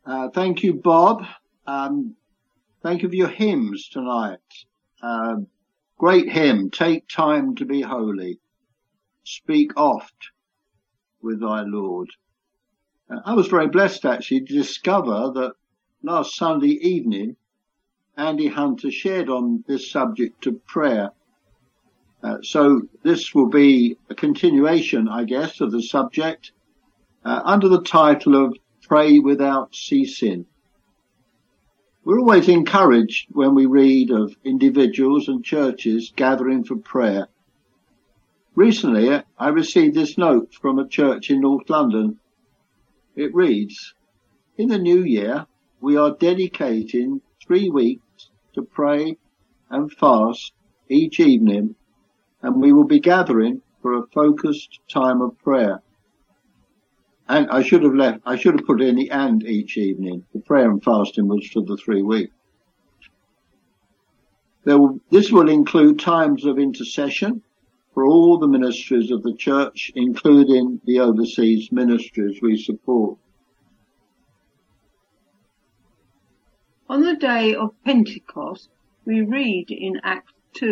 Thank you, Bob. Thank you for your hymns tonight. Great hymn, Take Time to Be Holy. Speak oft with thy Lord. I was very blessed actually to discover that last Sunday evening, Andy Hunter shared on this subject of prayer. So this will be a continuation, I guess, of the subject under the title of Pray Without Ceasing. We're always encouraged when we read of individuals and churches gathering for prayer. Recently, I received this note from a church in North London. It reads, "In the new year, we are dedicating 3 weeks to pray and fast each evening, and we will be gathering for a focused time of prayer." And I should have put in the "and" each evening. The prayer and fasting was for the 3 weeks. This will include times of intercession for all the ministries of the church, including the overseas ministries we support. On the day of Pentecost, we read in Acts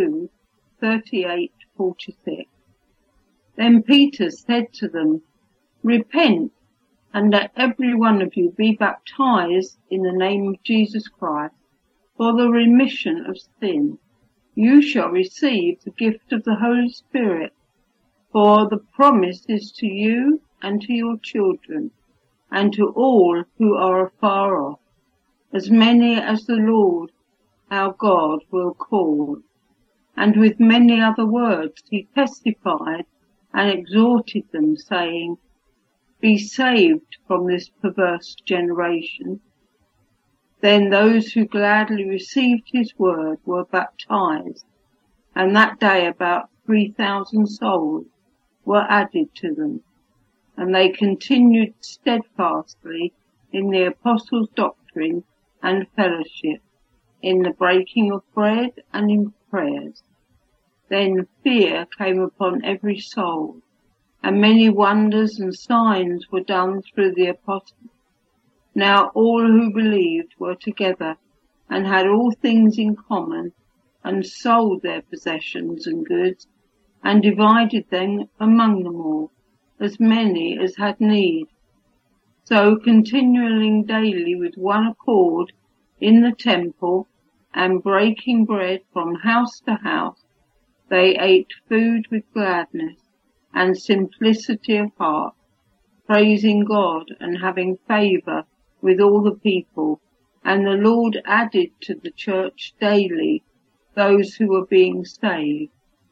2:38-46, "Then Peter said to them, Repent, and let every one of you be baptized in the name of Jesus Christ for the remission of sin. You shall receive the gift of the Holy Spirit, for the promise is to you and to your children, and to all who are afar off, as many as the Lord our God will call." And with many other words he testified and exhorted them, saying, "Be saved from this perverse generation." Then those who gladly received his word were baptized, and that day about 3,000 souls were added to them, and they continued steadfastly in the apostles' doctrine and fellowship, in the breaking of bread and in prayers. Then fear came upon every soul, and many wonders and signs were done through the apostles. Now all who believed were together and had all things in common, and sold their possessions and goods, and divided them among them all, as many as had need. So continuing daily with one accord in the temple, and breaking bread from house to house, they ate food with gladness and simplicity of heart, praising God and having favour with all the people. And the Lord added to the church daily those who were being saved.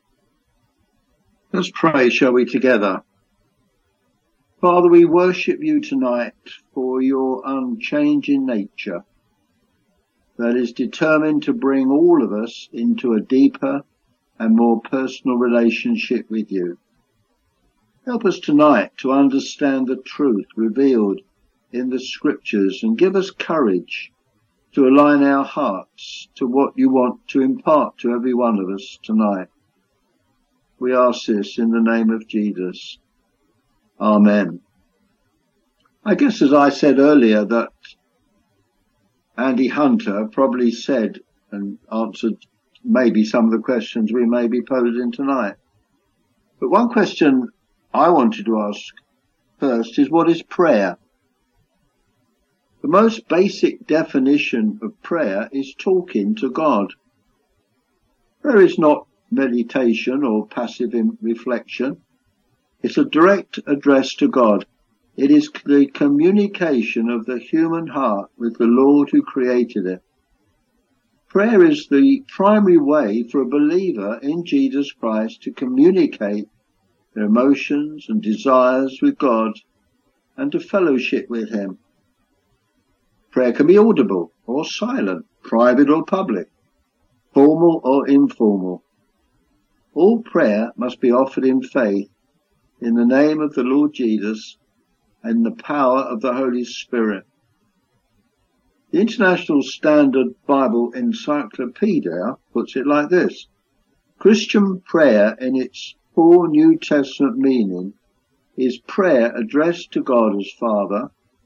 Let's pray, shall we, together? Father, we worship you tonight for your unchanging nature that is determined to bring all of us into a deeper and more personal relationship with you. Help us tonight to understand the truth revealed in the scriptures, and give us courage to align our hearts to what you want to impart to every one of us tonight. We ask this in the name of Jesus. Amen. I guess, as I said earlier, that Andy Hunter probably said and answered maybe some of the questions we may be posing tonight. But one question I wanted to ask first is, what is prayer? The most basic definition of prayer is talking to God. Prayer is not meditation or passive reflection. It's a direct address to God. It is the communication of the human heart with the Lord who created it. Prayer is the primary way for a believer in Jesus Christ to communicate their emotions and desires with God and to fellowship with him. Prayer can be audible or silent, private or public, formal or informal. All prayer must be offered in faith in the name of the Lord Jesus and the power of the Holy Spirit. The International Standard Bible Encyclopedia puts it like this: Christian prayer in its full New Testament meaning is prayer addressed to God as Father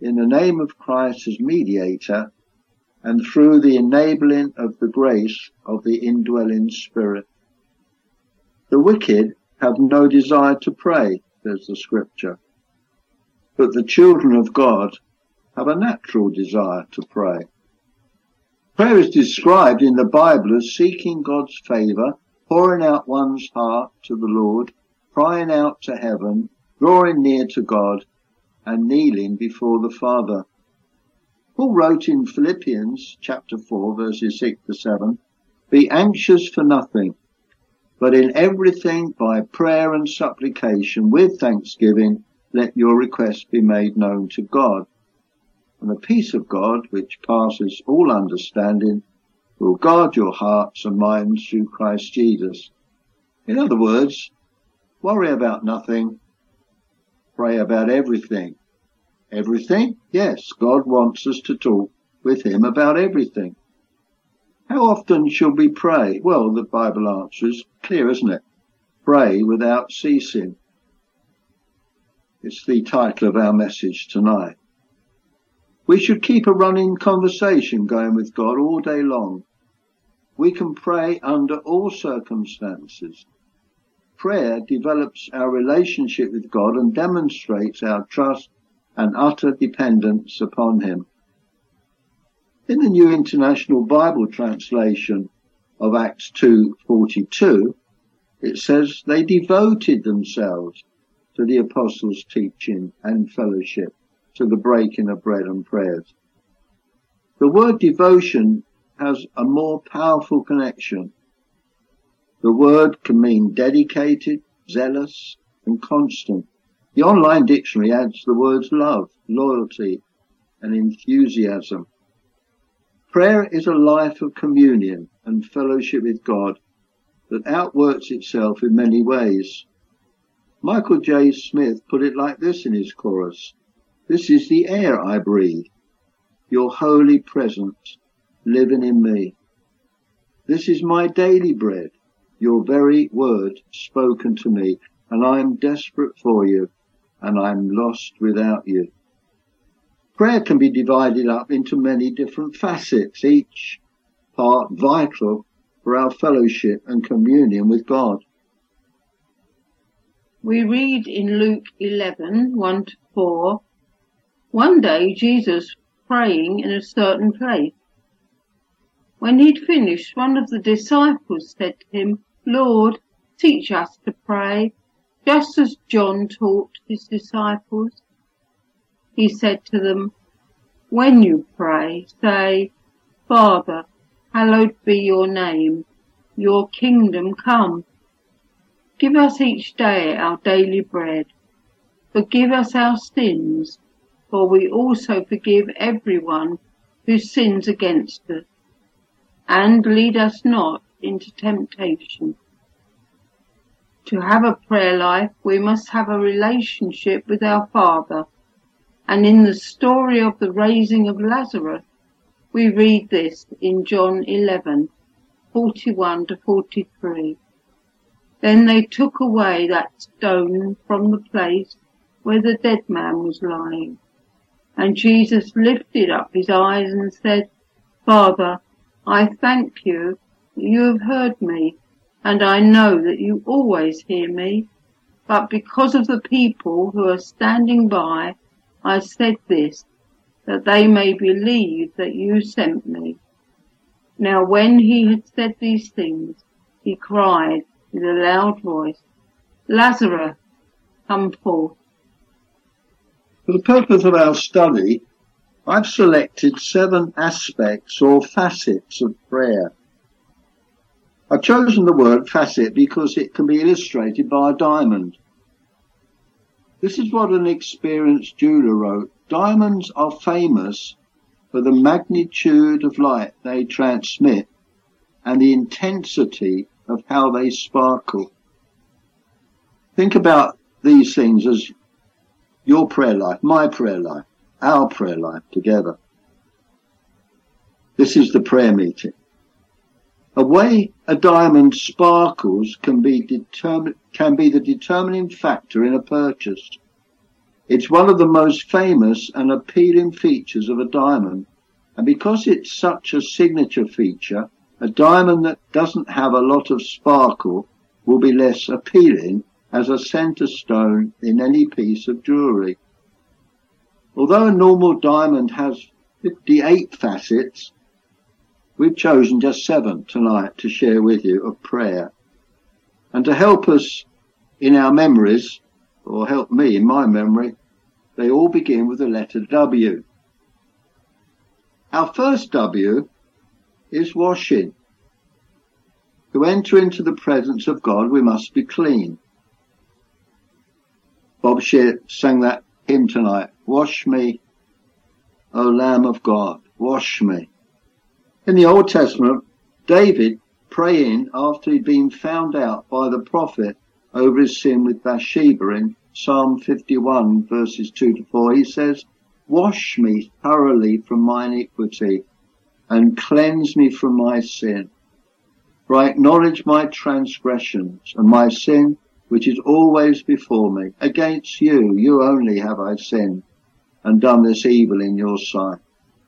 in the name of Christ as mediator and through the enabling of the grace of the indwelling Spirit. The wicked have no desire to pray, says the scripture, but the children of God have a natural desire to pray. Prayer is described in the Bible as seeking God's favour, pouring out one's heart to the Lord, crying out to heaven, drawing near to God, and kneeling before the Father. Paul wrote in Philippians chapter 4, verses 6 to 7, "Be anxious for nothing, but in everything by prayer and supplication with thanksgiving, let your requests be made known to God. And the peace of God, which passes all understanding, will guard your hearts and minds through Christ Jesus." In other words, worry about nothing, pray about everything. Everything? Yes, God wants us to talk with him about everything. How often should we pray? Well, the Bible answer is clear, isn't it? Pray without ceasing. It's the title of our message tonight. We should keep a running conversation going with God all day long. We can pray under all circumstances. Prayer develops our relationship with God and demonstrates our trust and utter dependence upon him. In the New International Bible Translation of Acts 2:42, it says they devoted themselves to the apostles' teaching and fellowship, to the breaking of bread and prayers. The word devotion has a more powerful connection. The word can mean dedicated, zealous, and constant. The online dictionary adds the words love, loyalty, and enthusiasm. Prayer is a life of communion and fellowship with God that outworks itself in many ways. Michael J. Smith put it like this in his chorus: "This is the air I breathe, your holy presence living in me. This is my daily bread, your very word spoken to me, and I am desperate for you, and I am lost without you." Prayer can be divided up into many different facets, each part vital for our fellowship and communion with God. We read in Luke 11, 1-4, "One day Jesus praying in a certain place. When he'd finished, one of the disciples said to him, 'Lord, teach us to pray, just as John taught his disciples.' He said to them, 'When you pray, say, Father, hallowed be your name, your kingdom come. Give us each day our daily bread. Forgive us our sins, for we also forgive everyone who sins against us. And lead us not into temptation.' To have a prayer life, we must have a relationship with our Father. And in the story of the raising of Lazarus, we read this in John 11, 41-43. "Then they took away that stone from the place where the dead man was lying. And Jesus lifted up his eyes and said, Father, I thank you that you have heard me, and I know that you always hear me. But because of the people who are standing by, I said this, that they may believe that you sent me." Now when he had said these things, he cried with a loud voice, "Lazarus, come forth." For the purpose of our study, I've selected 7 aspects or facets of prayer. I've chosen the word facet because it can be illustrated by a diamond. This is what an experienced jeweler wrote: "Diamonds are famous for the magnitude of light they transmit and the intensity of how they sparkle." Think about these things as your prayer life, my prayer life, our prayer life together. This is the prayer meeting. A way a diamond sparkles can be the determining factor in a purchase. It's one of the most famous and appealing features of a diamond, and because it's such a signature feature, a diamond that doesn't have a lot of sparkle will be less appealing as a centre stone in any piece of jewellery. Although a normal diamond has 58 facets, we've chosen just 7 tonight to share with you of prayer. And to help us in our memories, or help me in my memory, they all begin with the letter W. Our first W is washing. To enter into the presence of God, we must be clean. Bob sang that hymn tonight. Wash me, O Lamb of God, wash me. In the Old Testament, David, praying after he'd been found out by the prophet over his sin with Bathsheba in Psalm 51 verses 2-4, he says, wash me thoroughly from my iniquity and cleanse me from my sin. For I acknowledge my transgressions and my sin, which is always before me. Against you, you only have I sinned and done this evil in your sight.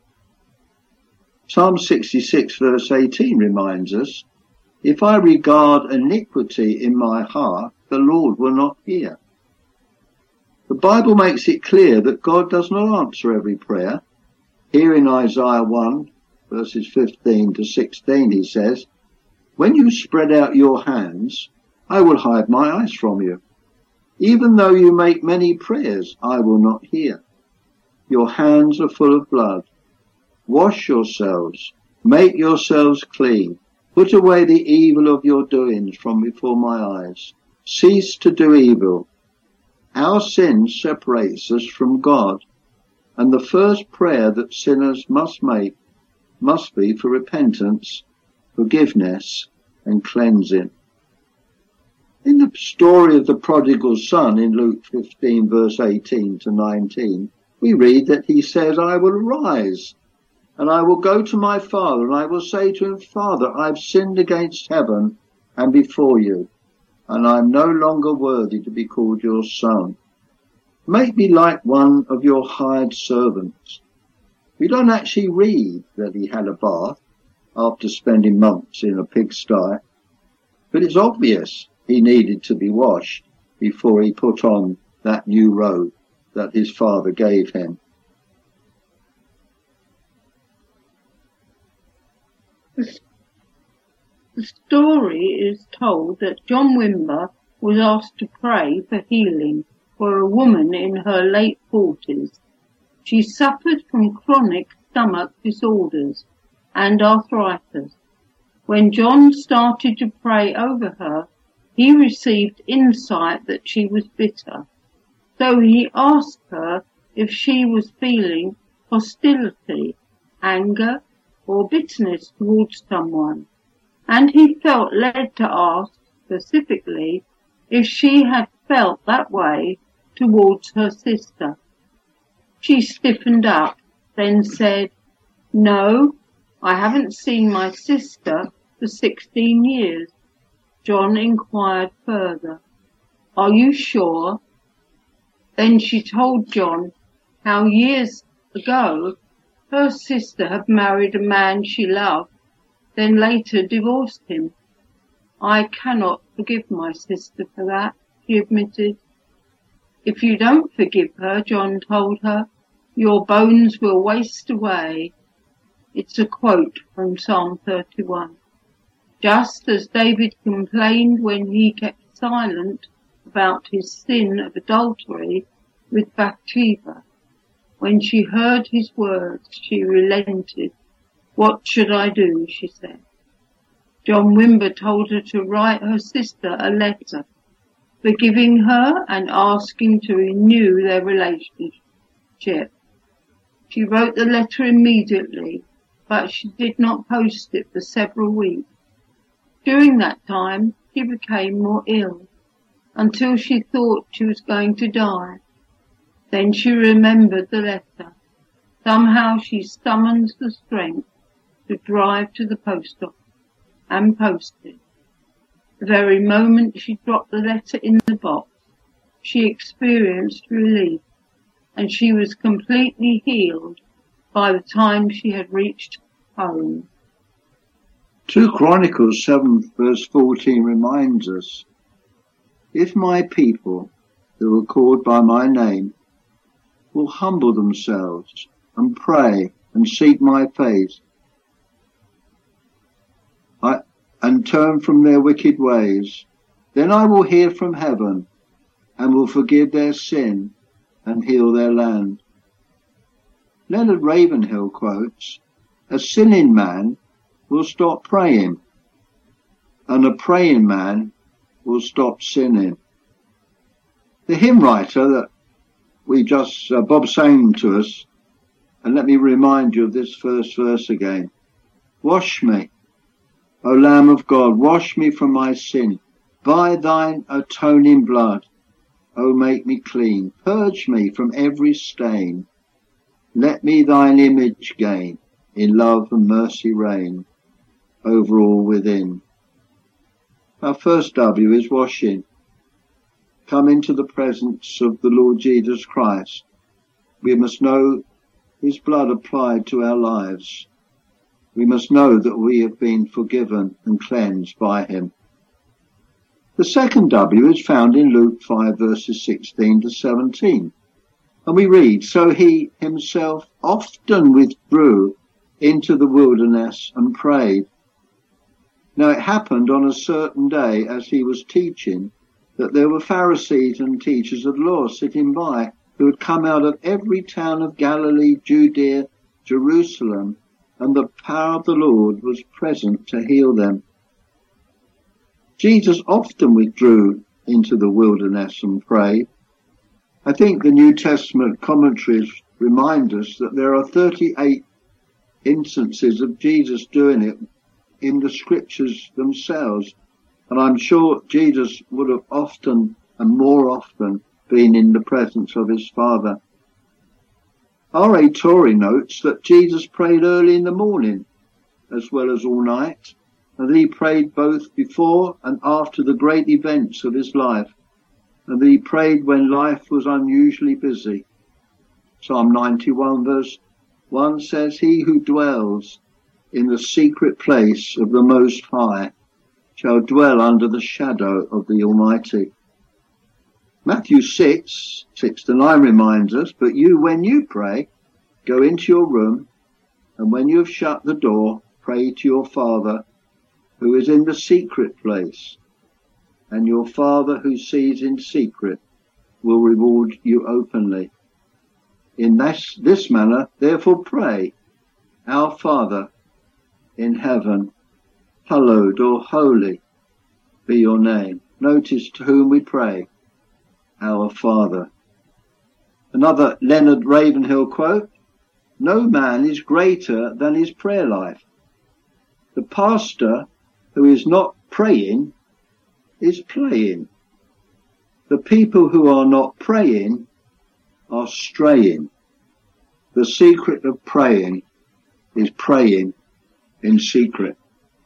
Psalm 66 verse 18 reminds us, if I regard iniquity in my heart, the Lord will not hear. The Bible makes it clear that God does not answer every prayer. Here in Isaiah 1 verses 15-16 he says, when you spread out your hands, I will hide my eyes from you. Even though you make many prayers, I will not hear. Your hands are full of blood. Wash yourselves, make yourselves clean. Put away the evil of your doings from before my eyes. Cease to do evil. Our sin separates us from God, and the first prayer that sinners must make must be for repentance, forgiveness, and cleansing. In the story of the prodigal son in Luke 15 verse 18-19, we read that he says, I will arise and I will go to my father and I will say to him, Father, I've sinned against heaven and before you, and I'm no longer worthy to be called your son. Make me like one of your hired servants. We don't actually read that he had a bath after spending months in a pigsty, but it's obvious he needed to be washed before he put on that new robe that his father gave him. The story is told that John Wimber was asked to pray for healing for a woman in her late 40s. She suffered from chronic stomach disorders and arthritis. When John started to pray over her, he received insight that she was bitter. So he asked her if she was feeling hostility, anger, or bitterness towards someone, and he felt led to ask specifically if she had felt that way towards her sister. She stiffened up, then said, No, I haven't seen my sister for 16 years. John inquired further, Are you sure? Then she told John how years ago her sister had married a man she loved, then later divorced him. I cannot forgive my sister for that, she admitted. If you don't forgive her, John told her, your bones will waste away. It's a quote from Psalm 31. Just as David complained when he kept silent about his sin of adultery with Bathsheba. When she heard his words, she relented. What should I do? She said. John Wimber told her to write her sister a letter, forgiving her and asking to renew their relationship. She wrote the letter immediately, but she did not post it for several weeks. During that time, she became more ill, until she thought she was going to die. Then she remembered the letter. Somehow she summoned the strength to drive to the post office and post it. The very moment she dropped the letter in the box, she experienced relief. and she was completely healed by the time she had reached home. 2 Chronicles 7 verse 14 reminds us, if my people who are called by my name will humble themselves and pray and seek my face and turn from their wicked ways, then I will hear from heaven and will forgive their sin and heal their land. Leonard Ravenhill quotes, a sinning man will stop praying, and a praying man will stop sinning. The hymn writer that we just, Bob sang to us, and let me remind you of this first verse again. Wash me, O Lamb of God, wash me from my sin. By thine atoning blood, O make me clean. Purge me from every stain. Let me thine image gain. In love and mercy reign over all within. Our first W is washing. Come into the presence of the Lord Jesus Christ. We must know his blood applied to our lives. We must know that we have been forgiven and cleansed by him. The second W is found in Luke 5 verses 16 to 17. And we read, so he himself often withdrew into the wilderness and prayed. Now it happened on a certain day as he was teaching that there were Pharisees and teachers of law sitting by who had come out of every town of Galilee, Judea, Jerusalem, and the power of the Lord was present to heal them. Jesus often withdrew into the wilderness and prayed. I think the New Testament commentaries remind us that there are 38 instances of Jesus doing it in the scriptures themselves. And I'm sure Jesus would have often and more often been in the presence of his Father. R.A. Torrey notes that Jesus prayed early in the morning as well as all night, and he prayed both before and after the great events of his life, and he prayed when life was unusually busy. Psalm 91 verse 1 says, he who dwells in the secret place of the Most High shall dwell under the shadow of the Almighty. Matthew 6 to 9 reminds us, but you, when you pray, go into your room, and when you have shut the door, pray to your Father who is in the secret place, and your Father who sees in secret will reward you openly. In this manner, therefore pray, our Father in heaven, hallowed or holy be your name. Notice to whom we pray, our Father. Another Leonard Ravenhill quote, no man is greater than his prayer life. The pastor who is not praying is playing. The people who are not praying are straying. The secret of praying is praying in secret.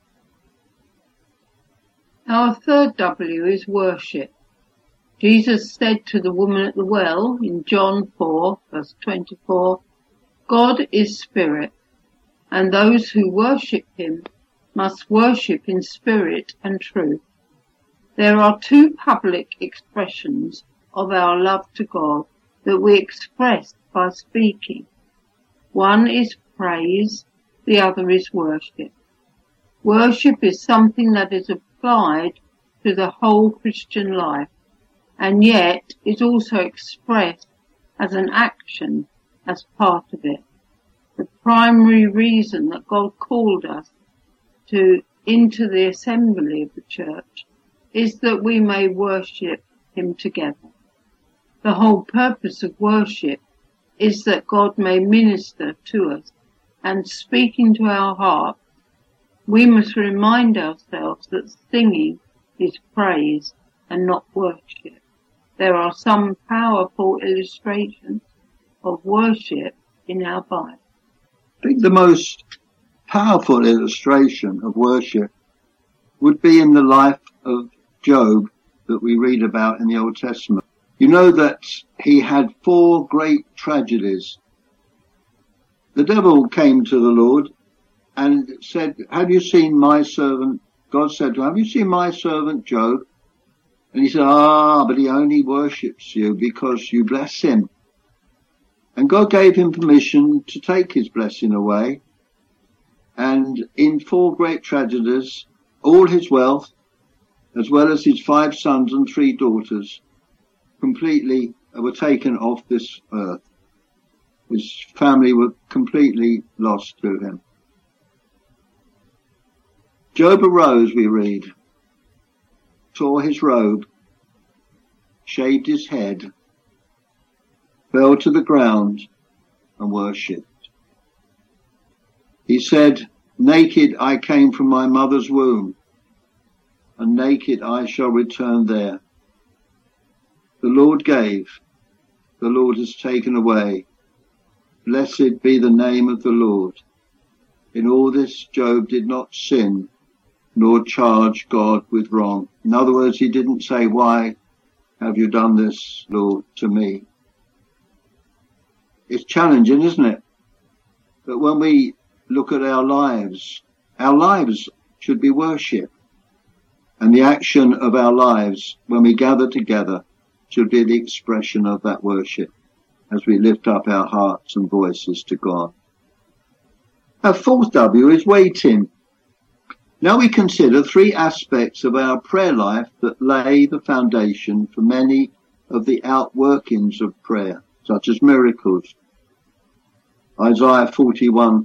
Our third W is worship. Jesus said to the woman at the well in John 4 verse 24, God is spirit, and those who worship him must worship in spirit and truth. There are two public expressions of our love to God that we express by speaking. One is praise, the other is worship. Worship is something that is applied to the whole Christian life, and yet is also expressed as an action as part of it. The primary reason that God called us into the assembly of the church is that we may worship him together. The whole purpose of worship is that God may minister to us, and speaking to our hearts, we must remind ourselves that singing is praise and not worship. There are some powerful illustrations of worship in our Bible. I think the most powerful illustration of worship would be in the life of Job that we read about in the Old Testament. You know that he had 4 great tragedies. The devil came to the Lord and said, have you seen my servant? God said to him, have you seen my servant Job? And he said, but he only worships you because you bless him. And God gave him permission to take his blessing away. And in 4 great tragedies, all his wealth, as well as his 5 sons and 3 daughters, completely were taken off this earth. His family were completely lost to him. Job arose, we read, tore his robe, shaved his head, fell to the ground and worshipped. He said, naked I came from my mother's womb, and naked I shall return there. The Lord gave, the Lord has taken away. Blessed be the name of the Lord. In all this, Job did not sin, nor charge God with wrong. In other words, he didn't say, why have you done this, Lord, to me? It's challenging, isn't it? But when we look at our lives should be worship. And the action of our lives, when we gather together, should be the expression of that worship as we lift up our hearts and voices to God. Our 4th W is waiting. Now we consider 3 aspects of our prayer life that lay the foundation for many of the outworkings of prayer, such as miracles. Isaiah 40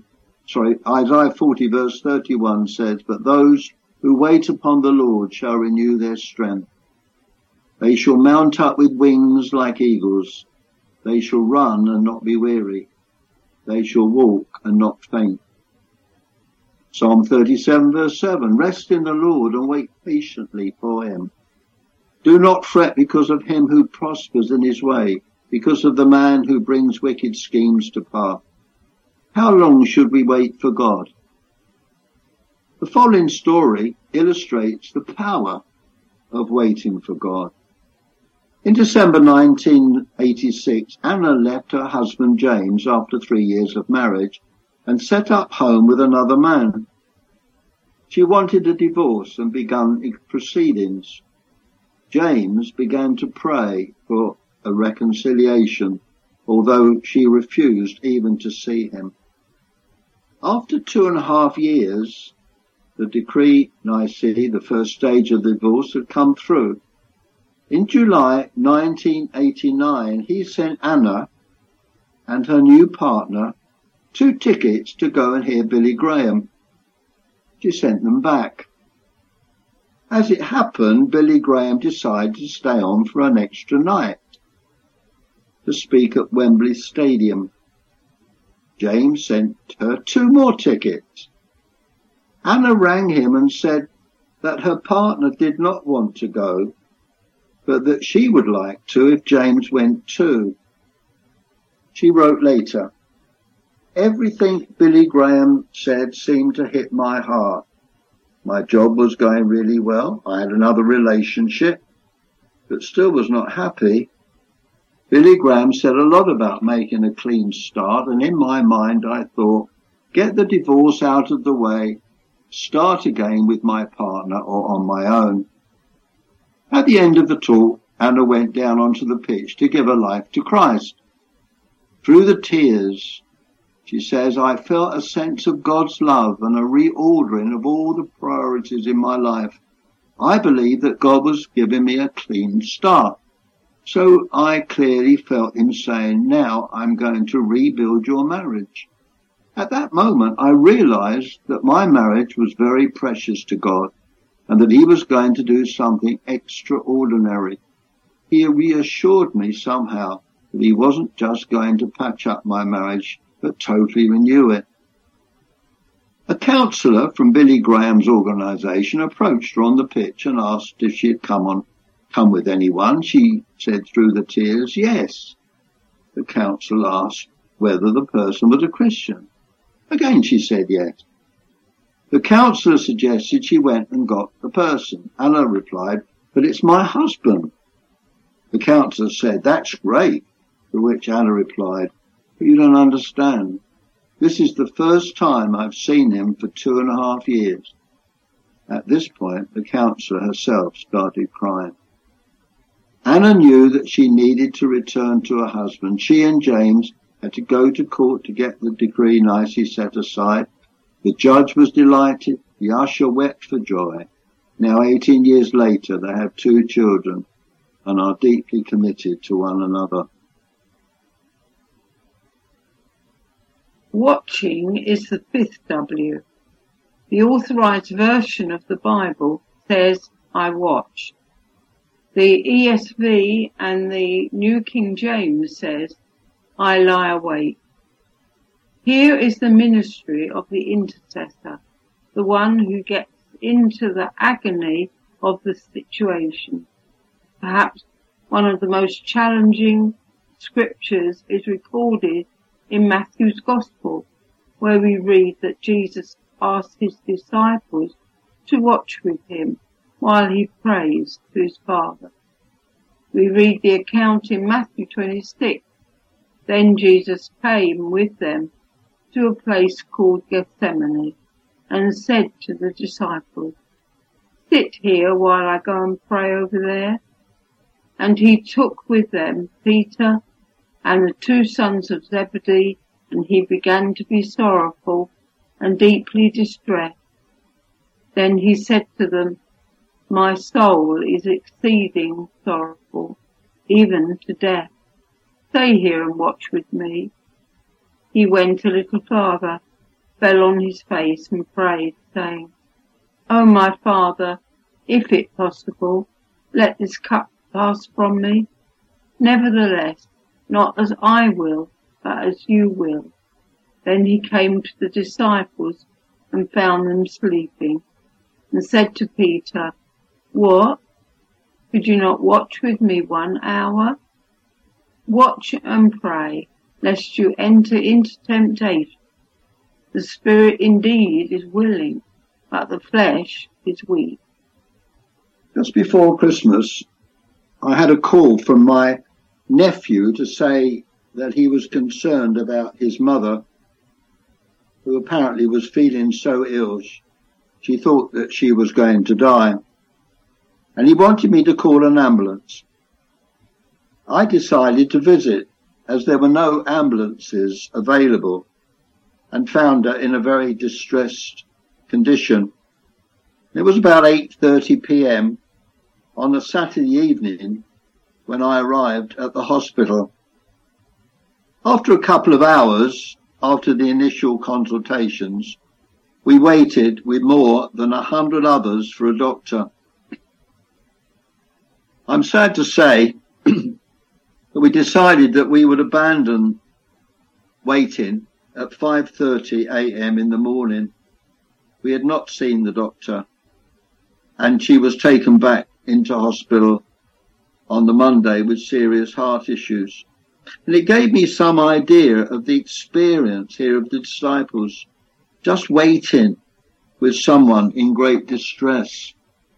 verse 31 says, but those who wait upon the Lord shall renew their strength. They shall mount up with wings like eagles. They shall run and not be weary. They shall walk and not faint. Psalm 37 verse 7, rest in the Lord and wait patiently for him. Do not fret because of him who prospers in his way, because of the man who brings wicked schemes to pass. How long should we wait for God? The following story illustrates the power of waiting for God. In December 1986, Anna left her husband James after 3 years of marriage and set up home with another man. She wanted a divorce and began proceedings. James began to pray for a reconciliation, although she refused even to see him. After 2.5 years, the decree nisi, the first stage of the divorce, had come through. In July 1989, he sent Anna and her new partner 2 tickets to go and hear Billy Graham. She sent them back. As it happened, Billy Graham decided to stay on for an extra night to speak at Wembley Stadium. James sent her 2 more tickets. Anna rang him and said that her partner did not want to go, but that she would like to if James went too. She wrote later, everything Billy Graham said seemed to hit my heart. My job was going really well. I had another relationship, but still was not happy. Billy Graham said a lot about making a clean start, and in my mind I thought, get the divorce out of the way, start again with my partner or on my own. At the end of the talk, Anna went down onto the pitch to give her life to Christ. Through the tears, she says, I felt a sense of God's love and a reordering of all the priorities in my life. I believe that God was giving me a clean start. So I clearly felt him saying, now I'm going to rebuild your marriage. At that moment, I realized that my marriage was very precious to God and that he was going to do something extraordinary. He reassured me somehow that he wasn't just going to patch up my marriage, but totally renew it. A counsellor from Billy Graham's organisation approached her on the pitch and asked if she had come with anyone. She said through the tears, yes. The counsellor asked whether the person was a Christian. Again she said yes. The counsellor suggested she went and got the person. Anna replied, but it's my husband. The counsellor said, "That's great," to which Anna replied, "But you don't understand. This is the first time I've seen him for 2.5 years. At this point, the counsellor herself started crying. Anna knew that she needed to return to her husband. She and James had to go to court to get the decree nicely set aside. The judge was delighted. The usher wept for joy. Now, 18 years later, they have 2 children and are deeply committed to one another. Watching is the 5th W. The authorized version of the Bible says, "I watched." The ESV and the New King James says, "I lie awake." Here is the ministry of the intercessor, the one who gets into the agony of the situation. Perhaps one of the most challenging scriptures is recorded in Matthew's Gospel, where we read that Jesus asked his disciples to watch with him while he prays to his Father. We read the account in Matthew 26. Then Jesus came with them to a place called Gethsemane and said to the disciples, "Sit here while I go and pray over there." And he took with them Peter and the 2 sons of Zebedee, and he began to be sorrowful and deeply distressed. Then he said to them, "My soul is exceeding sorrowful, even to death. Stay here and watch with me." He went a little farther, fell on his face and prayed, saying, "O my Father, if it possible, let this cup pass from me. Nevertheless, not as I will, but as you will." Then he came to the disciples and found them sleeping, and said to Peter, "What? Could you not watch with me 1 hour? Watch and pray, lest you enter into temptation. The spirit indeed is willing, but the flesh is weak." Just before Christmas, I had a call from my nephew to say that he was concerned about his mother, who apparently was feeling so ill she thought that she was going to die. And he wanted me to call an ambulance. I decided to visit, as there were no ambulances available, and found her in a very distressed condition. It was about 8:30 p.m. on a Saturday evening when I arrived at the hospital. After a couple of hours after the initial consultations, we waited with more than 100 others for a doctor. I'm sad to say that we decided that we would abandon waiting at 5:30 a.m. in the morning. We had not seen the doctor, and she was taken back into hospital on the Monday with serious heart issues. And it gave me some idea of the experience here of the disciples, just waiting with someone in great distress.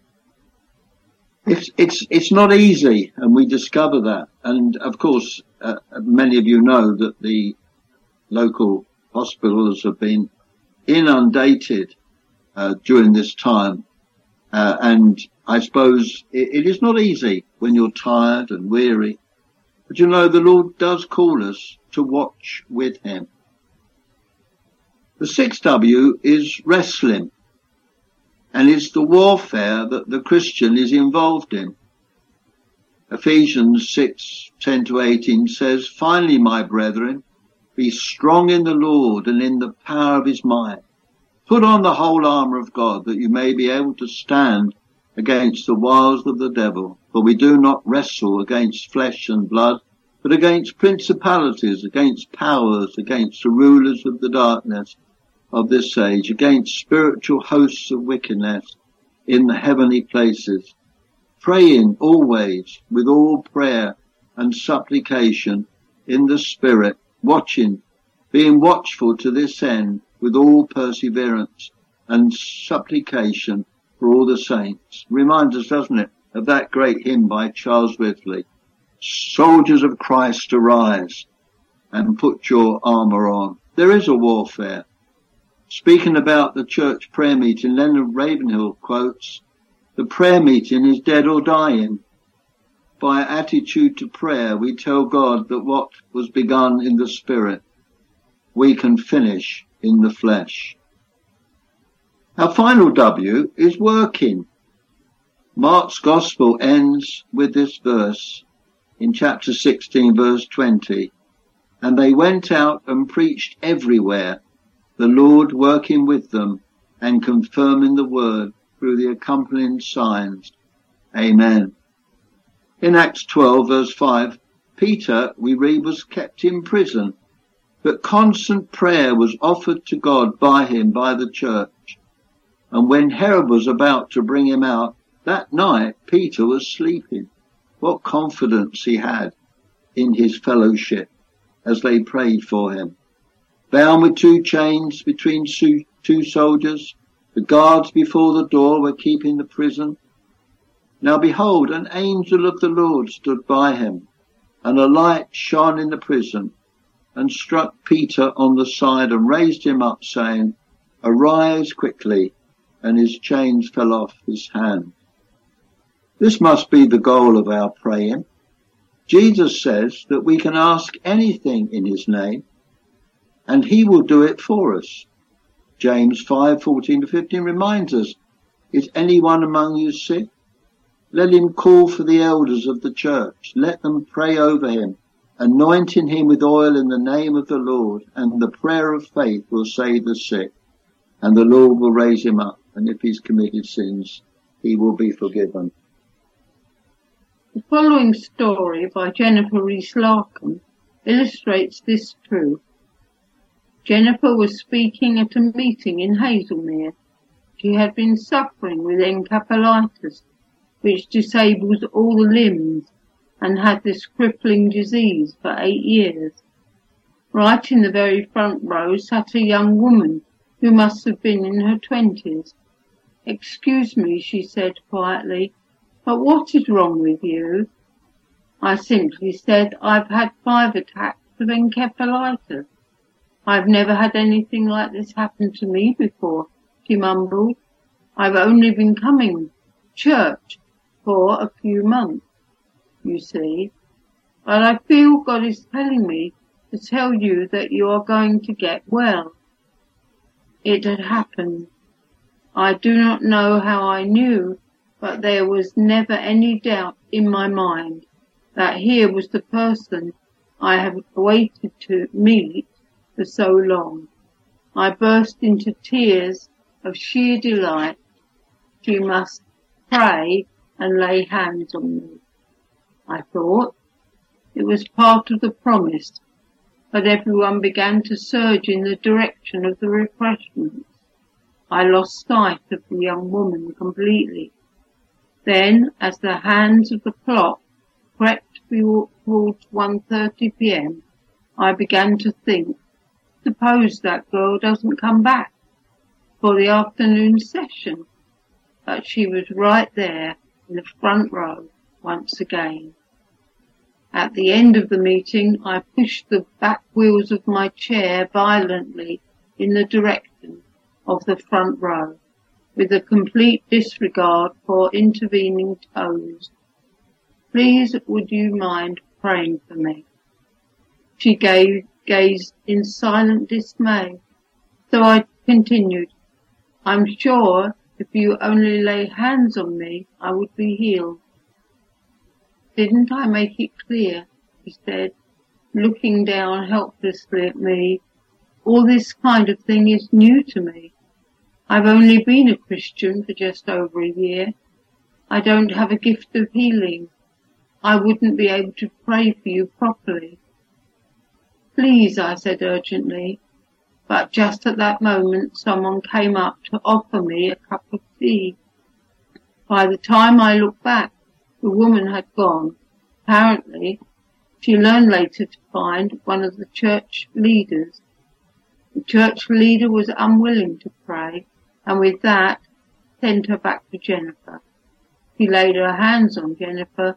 It's not easy, and we discover that. And of course, many of you know that the local hospitals have been inundated during this time. And I suppose it is not easy when you're tired and weary. But you know, the Lord does call us to watch with him. The 6th W is wrestling, and it's the warfare that the Christian is involved in. Ephesians 6:10-18 says, "Finally, my brethren, be strong in the Lord and in the power of his might. Put on the whole armour of God, that you may be able to stand against the wiles of the devil. For we do not wrestle against flesh and blood, but against principalities, against powers, against the rulers of the darkness of this age, against spiritual hosts of wickedness in the heavenly places. Praying always with all prayer and supplication in the Spirit, watching, being watchful to this end with all perseverance and supplication for all the saints." Reminds us, doesn't it, of that great hymn by Charles Wesley, Soldiers of Christ, arise and put your armour on. There is a warfare. Speaking about the church prayer meeting, Leonard Ravenhill quotes, "The prayer meeting is dead or dying. By attitude to prayer, we tell God that what was begun in the spirit, we can finish in the flesh." Our final W is working. Mark's Gospel ends with this verse in chapter 16, verse 20. "And they went out and preached everywhere, the Lord working with them and confirming the word through the accompanying signs. Amen." In Acts 12, verse 5, Peter, we read, was kept in prison, but constant prayer was offered to God by him, by the church. And when Herod was about to bring him out, that night Peter was sleeping. What confidence he had in his fellowship as they prayed for him. Bound with 2 chains between 2 soldiers, the guards before the door were keeping the prison. Now behold, an angel of the Lord stood by him, and a light shone in the prison, and struck Peter on the side and raised him up, saying, "Arise quickly," and his chains fell off his hand. This must be the goal of our praying. Jesus says that we can ask anything in his name, and he will do it for us. James 5:14-15 reminds us, "Is anyone among you sick? Let him call for the elders of the church. Let them pray over him, anointing him with oil in the name of the Lord, and the prayer of faith will save the sick, and the Lord will raise him up, and if he's committed sins, he will be forgiven." The following story by Jennifer Rees-Larkin illustrates this truth. Jennifer was speaking at a meeting in Hazelmere. She had been suffering with encephalitis, which disables all the limbs, and had this crippling disease for 8 years. Right in the very front row sat a young woman who must have been in her 20s. "Excuse me," she said quietly, "but what is wrong with you?" I simply said, "I've had 5 attacks of encephalitis." "I've never had anything like this happen to me before," she mumbled. "I've only been coming church for a few months, you see. But I feel God is telling me to tell you that you are going to get well." It had happened. I do not know how I knew, but there was never any doubt in my mind that here was the person I had waited to meet for so long. I burst into tears of sheer delight. She must pray and lay hands on me, I thought. It was part of the promise, but everyone began to surge in the direction of the refreshments. I lost sight of the young woman completely. Then, as the hands of the clock crept towards 1:30 p.m, I began to think, suppose that girl doesn't come back for the afternoon session. But she was right there in the front row once again. At the end of the meeting, I pushed the back wheels of my chair violently in the direction of the front row, with a complete disregard for intervening toes. "Please, would you mind praying for me?" She gazed in silent dismay. So I continued, "I'm sure if you only lay hands on me, I would be healed." "Didn't I make it clear?" he said, looking down helplessly at me. "All this kind of thing is new to me. I've only been a Christian for just over a year. I don't have a gift of healing. I wouldn't be able to pray for you properly." "Please," I said urgently, but just at that moment someone came up to offer me a cup of tea. By the time I looked back, the woman had gone. Apparently, she learned later to find one of the church leaders. The church leader was unwilling to pray, and with that, sent her back to Jennifer. She laid her hands on Jennifer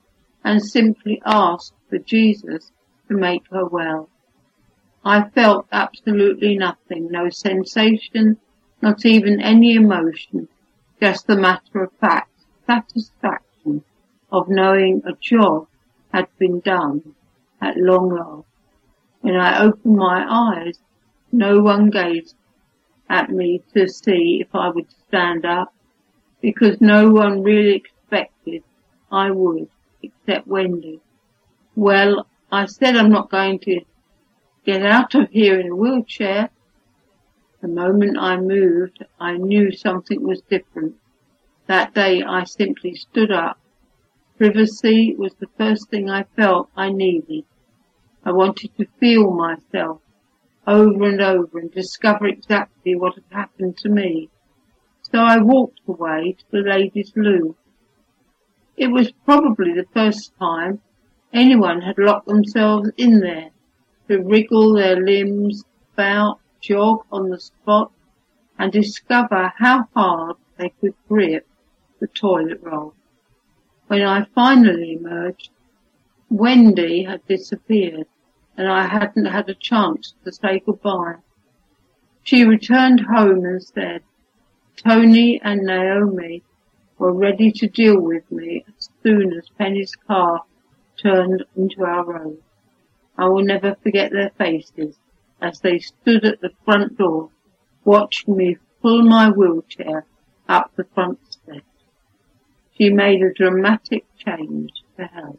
and simply asked for Jesus to make her well. I felt absolutely nothing, no sensation, not even any emotion, just the matter-of-fact satisfaction of knowing a job had been done at long last. When I opened my eyes, no one gazed at me to see if I would stand up, because no one really expected I would, except Wendy. Well, I said I'm not going to get out of here in a wheelchair. The moment I moved, I knew something was different. That day I simply stood up. Privacy was the first thing I felt I needed. I wanted to feel myself over and over and discover exactly what had happened to me. So I walked away to the ladies' loo. It was probably the first time anyone had locked themselves in there to wriggle their limbs about, jog on the spot, and discover how hard they could grip the toilet roll. When I finally emerged, Wendy had disappeared, and I hadn't had a chance to say goodbye. She returned home and said Tony and Naomi were ready to deal with me as soon as Penny's car turned into our road. I will never forget their faces as they stood at the front door, watching me pull my wheelchair up the front steps. She made a dramatic change to help.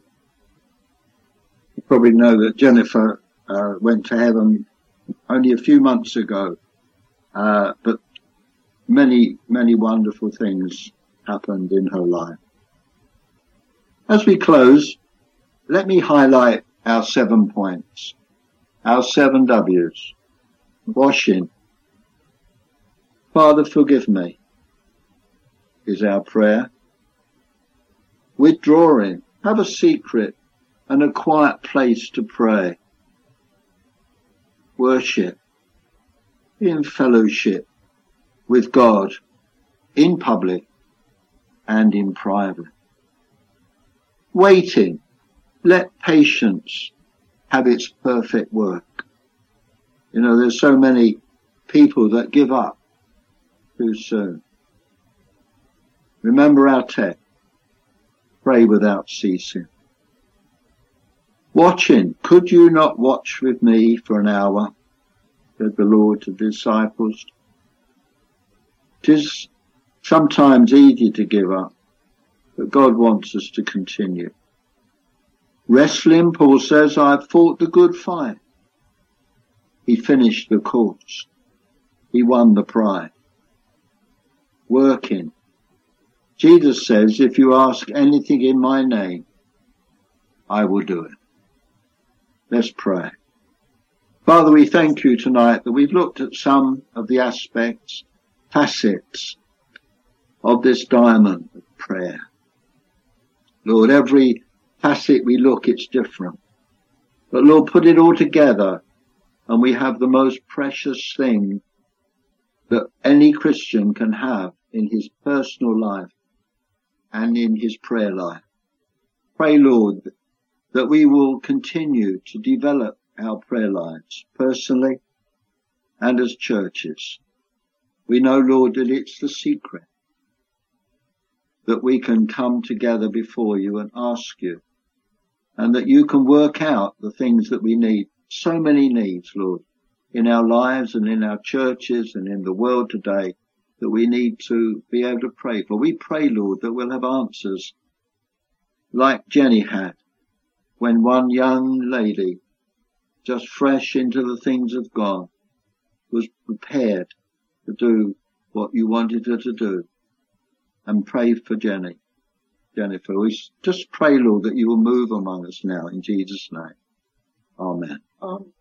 You probably know that Jennifer went to heaven only a few months ago, but many, many wonderful things happened in her life. As we close, let me highlight our 7 points, our 7 W's. Washing. Father, forgive me, is our prayer. Withdrawing. Have a secret and a quiet place to pray. Worship. Be in fellowship with God in public and in private. Waiting. Let patience have its perfect work. You know, there's so many people that give up too soon. Remember our text. Pray without ceasing. Watching. Could you not watch with me for an hour? Said the Lord to the disciples. 'Tis sometimes easy to give up, but God wants us to continue. Wrestling, Paul says, I've fought the good fight. He finished the course. He won the prize. Working. Jesus says, if you ask anything in my name, I will do it. Let's pray. Father, we thank you tonight that we've looked at some of the aspects, facets of this diamond of prayer. Lord, every facet we look, it's different. But Lord, put it all together and we have the most precious thing that any Christian can have in his personal life and in his prayer life. Pray, Lord, that we will continue to develop our prayer lives personally and as churches. We know, Lord, that it's the secret that we can come together before you and ask you, and that you can work out the things that we need. So many needs, Lord, in our lives and in our churches and in the world today that we need to be able to pray for. We pray, Lord, that we'll have answers like Jenny had when one young lady, just fresh into the things of God, was prepared to do what you wanted her to do. And pray for Jennifer. We just pray, Lord, that you will move among us now in Jesus' name. Amen.